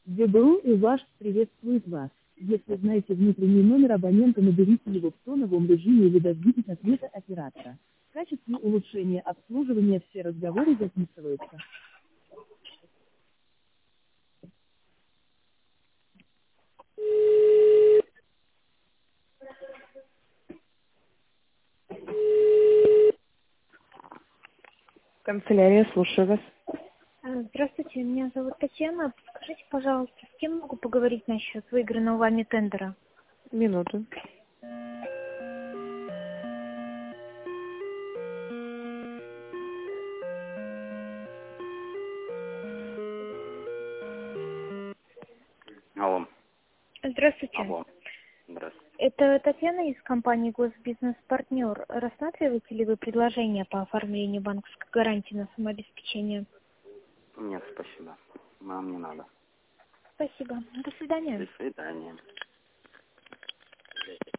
ГБУ и ВАШ приветствует вас. Если знаете внутренний номер абонента, наберите его в тоновом режиме или дождитесь ответа оператора. В качестве улучшения обслуживания все разговоры записываются. Канцелярия, слушаю вас. Здравствуйте, меня зовут Татьяна. Скажите, пожалуйста, с кем могу поговорить насчет выигранного вами тендера? Минуту. Алло. Здравствуйте. Алло. Здравствуйте. Это Татьяна из компании «Госбизнес-партнер». Рассматриваете ли вы предложение по оформлению банковской гарантии на самообеспечение? Нет, спасибо. Нам не надо. Спасибо. До свидания. До свидания.